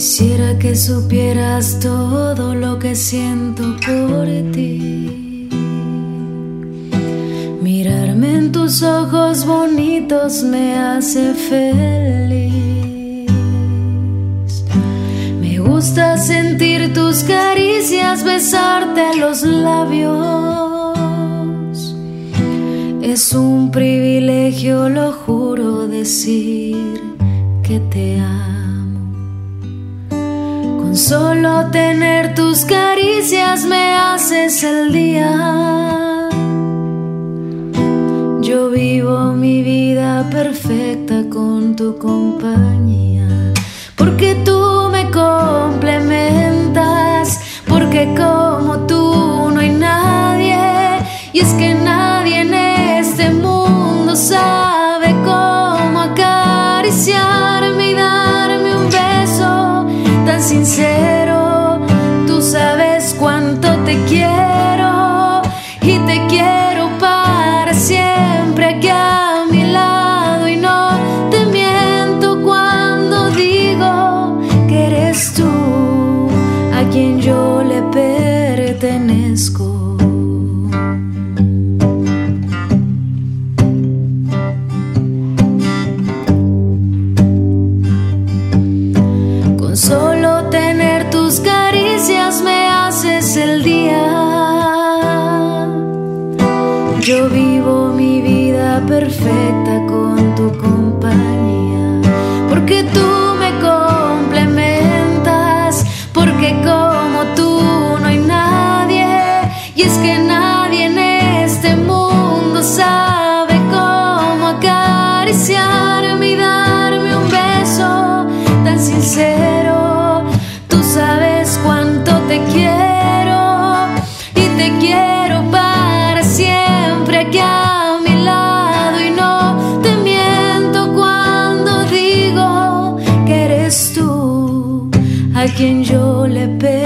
Quisiera que supieras todo lo que siento por ti. Mirarme en tus ojos bonitos me hace feliz. Me gusta sentir tus caricias, besarte los labios. Es un privilegio, lo juro, decir que te amo. Con solo tener tus caricias me haces el día. Yo vivo mi vida perfecta con tu compañía, porque tú me complementas, porque como tú no hay nadie. Y es que nadie en este mundo sabe cómo acariciarme y darme un beso tan sincero. Tú sabes cuánto te quiero y te quiero para siempre aquí a mi lado. Y no te miento cuando digo que eres tú a quien yo le pertenezco. Solo tener tus caricias me haces el día. Yo vivo mi vida perfecta con tu compañía, porque tú me complementas, porque como tú no hay nadie. Y es que nadie en este mundo sabe cómo acariciarme y darme un beso tan sincero. Sabes cuánto te quiero y te quiero para siempre aquí a mi lado. Y no te miento cuando digo que eres tú a quien yo le pedí.